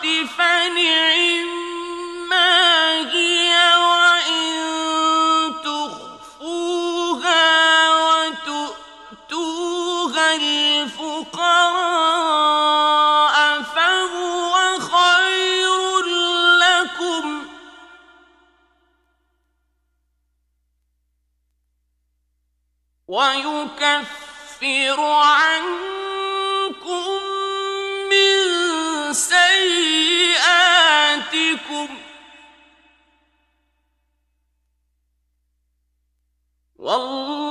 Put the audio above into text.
فنعما هي، وإن تخفوها وتؤتوها الفقراء فهو خير لكم، ويكفر عنكم من سيئاتكم، والله